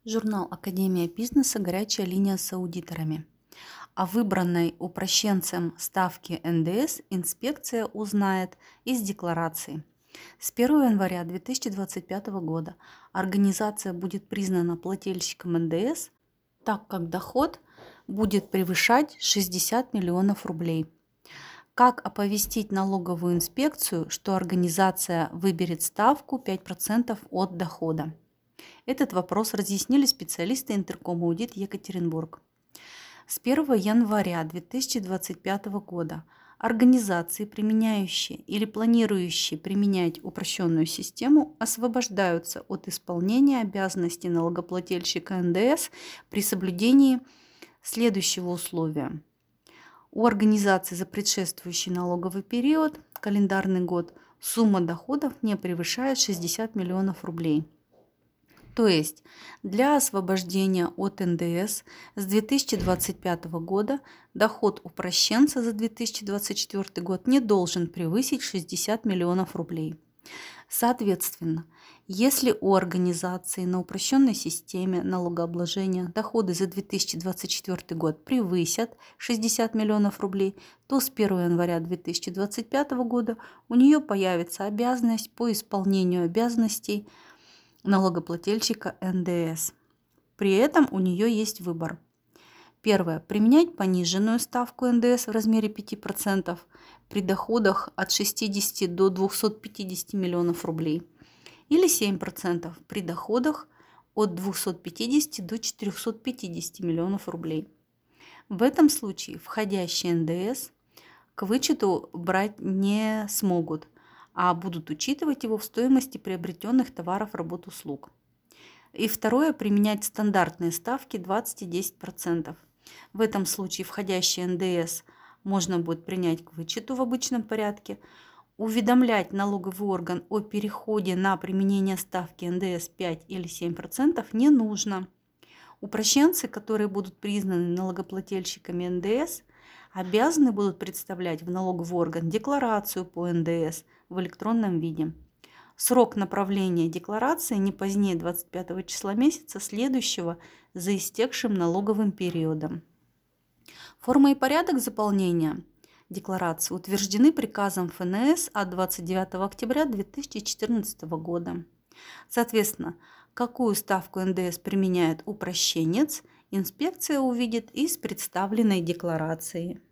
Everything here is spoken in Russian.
Журнал «Академия бизнеса. Горячая линия с аудиторами». О выбранной упрощенцем ставке НДС инспекция узнает из декларации. С 1 января 2025 года организация будет признана плательщиком НДС, так как доход будет превышать 60 миллионов рублей. Как оповестить налоговую инспекцию, что организация выберет ставку 5% от дохода? Этот вопрос разъяснили специалисты Интерком Аудит Екатеринбург. С 1 января 2025 года организации, применяющие или планирующие применять упрощенную систему, освобождаются от исполнения обязанностей налогоплательщика НДС при соблюдении следующего условия. У организации за предшествующий налоговый период, календарный год, сумма доходов не превышает 60 миллионов рублей. То есть для освобождения от НДС с 2025 года доход упрощенца за 2024 год не должен превысить 60 миллионов рублей. Соответственно, если у организации на упрощенной системе налогообложения доходы за 2024 год превысят 60 миллионов рублей, то с 1 января 2025 года у нее появится обязанность по исполнению обязанностей налогоплательщика НДС. При этом у нее есть выбор. Первое. Применять пониженную ставку НДС в размере 5% при доходах от 60 до 250 миллионов рублей или 7% при доходах от 250 до 450 миллионов рублей. В этом случае входящий НДС к вычету брать не смогут, а будут учитывать его в стоимости приобретенных товаров, работ, услуг. И второе, применять стандартные ставки 20 и 10%. В этом случае входящий НДС можно будет принять к вычету в обычном порядке, уведомлять налоговый орган о переходе на применение ставки НДС 5 или 7% не нужно. Упрощенцы, которые будут признаны налогоплательщиками НДС, обязаны будут представлять в налоговый орган декларацию по НДС в электронном виде. Срок направления декларации не позднее 25 числа месяца, следующего за истекшим налоговым периодом. Форма и порядок заполнения декларации утверждены приказом ФНС от 29 октября 2014 года. Соответственно, какую ставку НДС применяет упрощенец, инспекция увидит из представленной декларации.